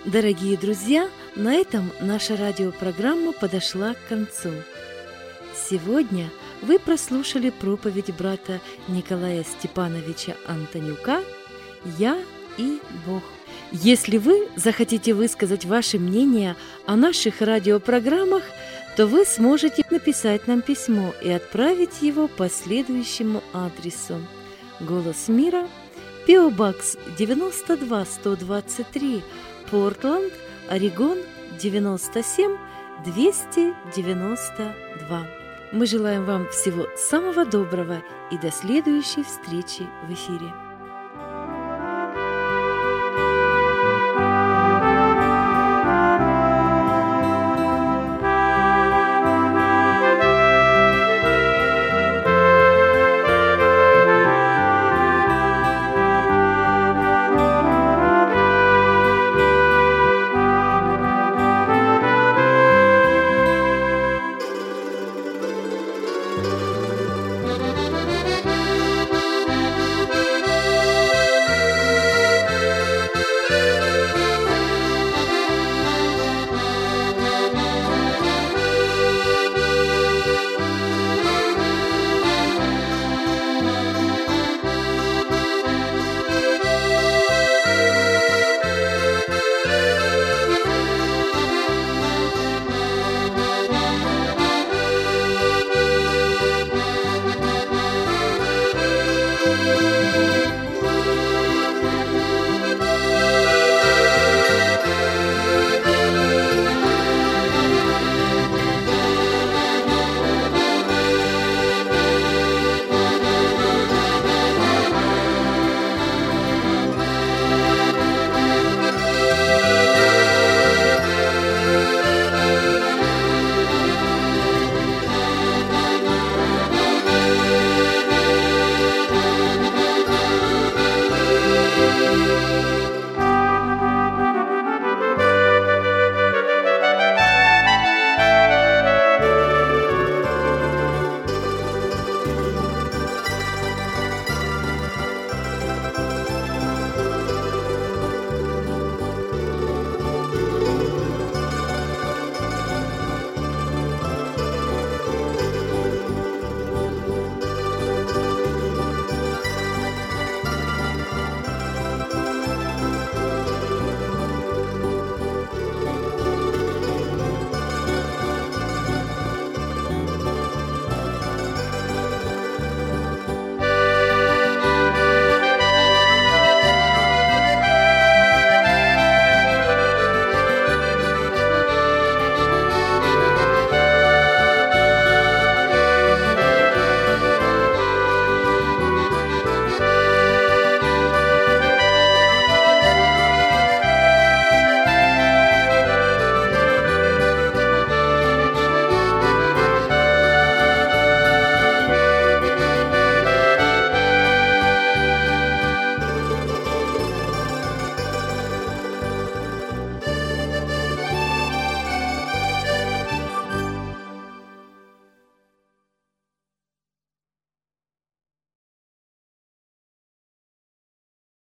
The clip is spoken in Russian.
Дорогие друзья, на этом наша радиопрограмма подошла к концу. Сегодня вы прослушали проповедь брата Николая Степановича Антонюка «Я и Бог». Если вы захотите высказать ваше мнение о наших радиопрограммах, то вы сможете написать нам письмо и отправить его по следующему адресу: «Голос мира», P.O. Box 92123, Портленд, Орегон 97292. Мы желаем вам всего самого доброго и до следующей встречи в эфире.